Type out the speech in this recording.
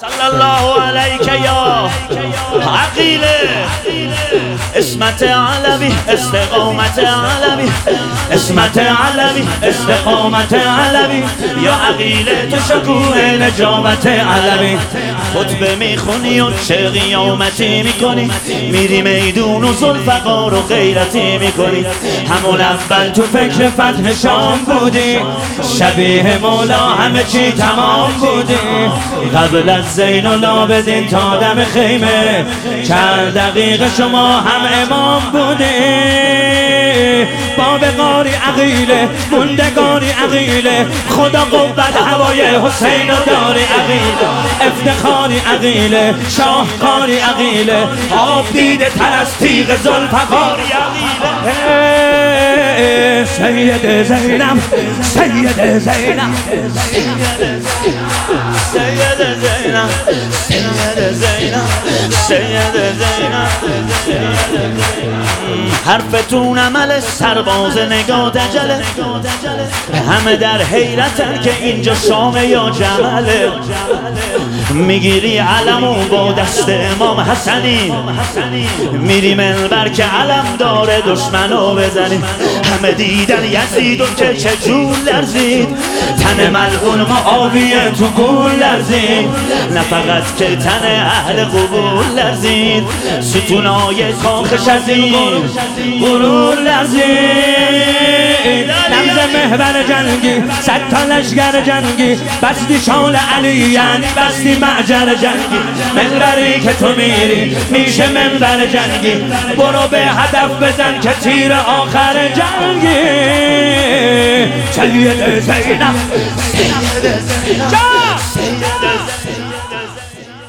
صلی الله علیک یا عقیله، اسمت علوی استقامت علوی، اسمت علوی استقامت علوی، یا عقیله تو شکوه نجابت علوی. خطبه میخونی و چه قیامتی میکنی، میری میدون و ذوالفقار و غیرتی میکنی. همون اول تو فکر فتح شام بودی، شبیه مولا همه چی تمام بودی. قبل از زین العابدین تا دم خیمه چند دقیقه شما هم امام بودی. باب قاری عقیله، موندگاری عقیله، خدا قوت هوای حسین و داری عقیله. افتخاری عقیله، شاهکاری عقیله، آب دیده تر از تیغ ذوالفقاری عقیله. سید زینب، سید زینب، سید زینب، سید زینب، سید زینب. حرفتون عمل سرباز نگاه دجله، همه در حیرتن که اینجا شام یا جمله. میگیری علمو با دست امام حسنی، میری منبر که علم داره دشمنو بزنی. همه دیدن یزید و که چجور لرزید، تن ملعون معاویه تو گول لرزید. نه فقط که تن اهل قبول لرزید، ستونای کاخش از این غرور لرزید. نمز محور جنگی، صد تا لشگر جنگی، بستی شال علی یعنی بستی معجر جنگی. منبری که تو میری میشه منبر جنگی، برو به هدف بزن که تیر آخر جنگی. سید زینب، سید زینب.